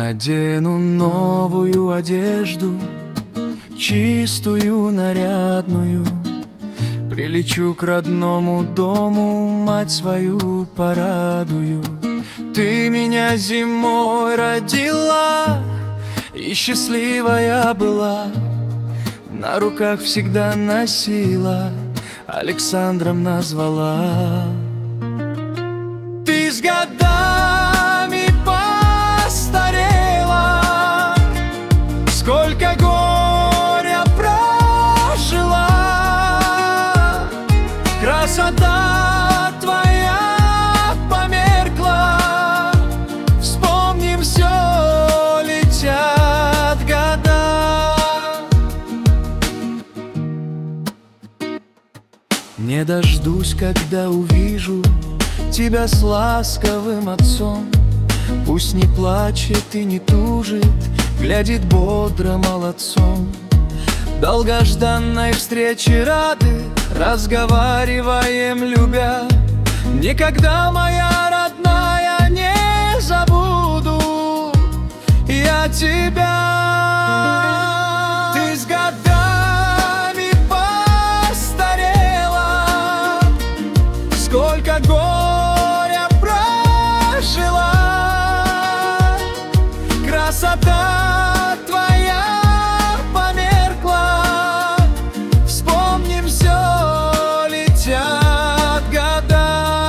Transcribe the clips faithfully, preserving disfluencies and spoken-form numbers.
Надену новую одежду, чистую, нарядную, прилечу к родному дому, мать свою порадую. Ты меня зимой родила, и счастливая была, на руках всегда носила, Александром назвала. Ты с годами постарела, сколько горя прожила, красота твоя померкла, вспомним все, летят года. Не дождусь, когда увижу тебя с ласковым отцом. Пусть не плачет и не тужит, глядит бодро молодцом. Долгожданной встрече рады, разговариваем любя. Никогда, моя родная, не забуду я тебя. Ты с годами постарела, сколько горя прожила, красота твоя померкла, вспомним все, летят года.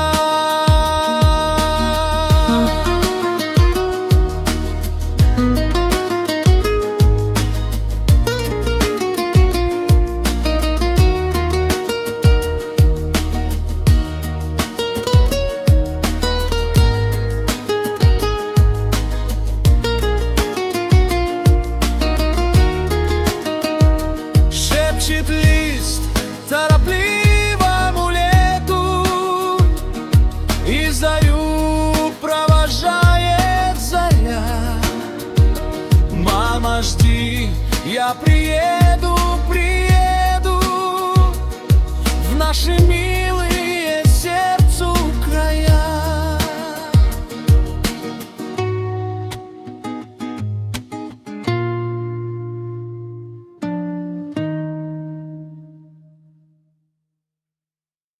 Шепчет лист торопливому лету, и зарю провожает заря. Мама, жди, я приеду.